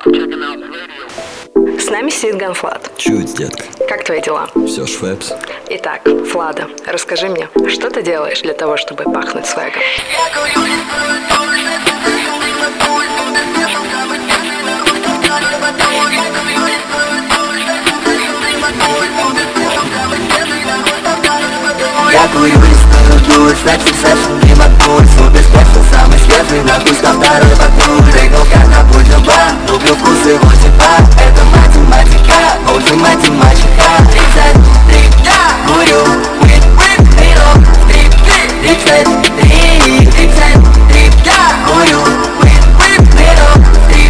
С нами сидит Ганфлад. Чуть, детка. Как твои дела? Все швепс. Итак, Влада, расскажи мне, что ты делаешь для того, чтобы пахнуть свэгом? Я курю лесную дурь, значит сессион мимо пуль. Супер спешл, самый свежий, на вкус на второй патруль. Прыгнул как на пульт зуба, люблю вкус его типа. Это математика, уже математика. 33, курю, миром, 33, курю, миром,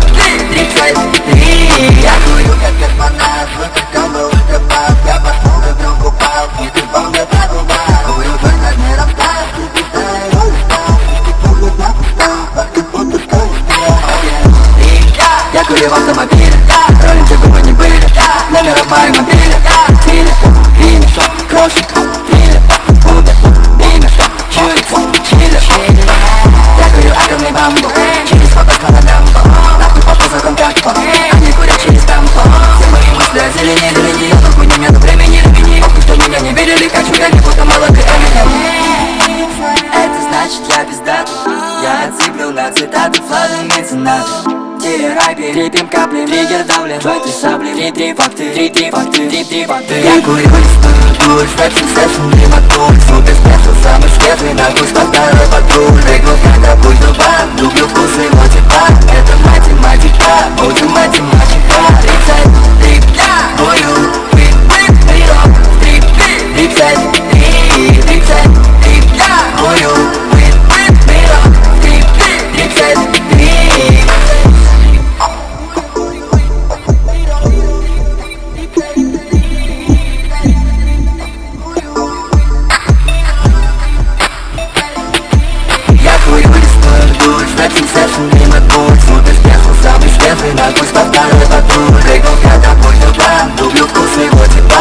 33. Я курю как космонавт, выкакал бы укопал. Я пошел как дрон купал, и ты помню прогубал. Я курю в автомобиле, ролим, где бы мы ни были. Номера мои мобили, стиле, финиш, крошек, филе, Убер, бимер, чурица, чили. Я курю атомный бамбук, через фото на дамбу. Нахуй по позорам как они курят через тампу. Все мои мысли о зелени, я нахуй не мету времени, похуй, что меня не видели, хочу я не будто молодый Эминем. Это значит я пиздатый, я отсыплю на цитаты, флады меценаты. Ай, перепьем капли, триггер давлен в этой сабле. Три факты. Я курю лесную дурь, швепсин, сессион, мимо пуль. Супер спешл, самый свежий, на вкус на второй патруль. Прыгнул как на пульт зуба, люблю вкус его типа. Это математика, уже математика. 33, курю, миром, 33, курю, миром, 33. Сессион, мимо пуль, супер спешл, самый свежий, на вкус по второй патруль. Прыгнул как на пульт зуба, люблю вкус его типа.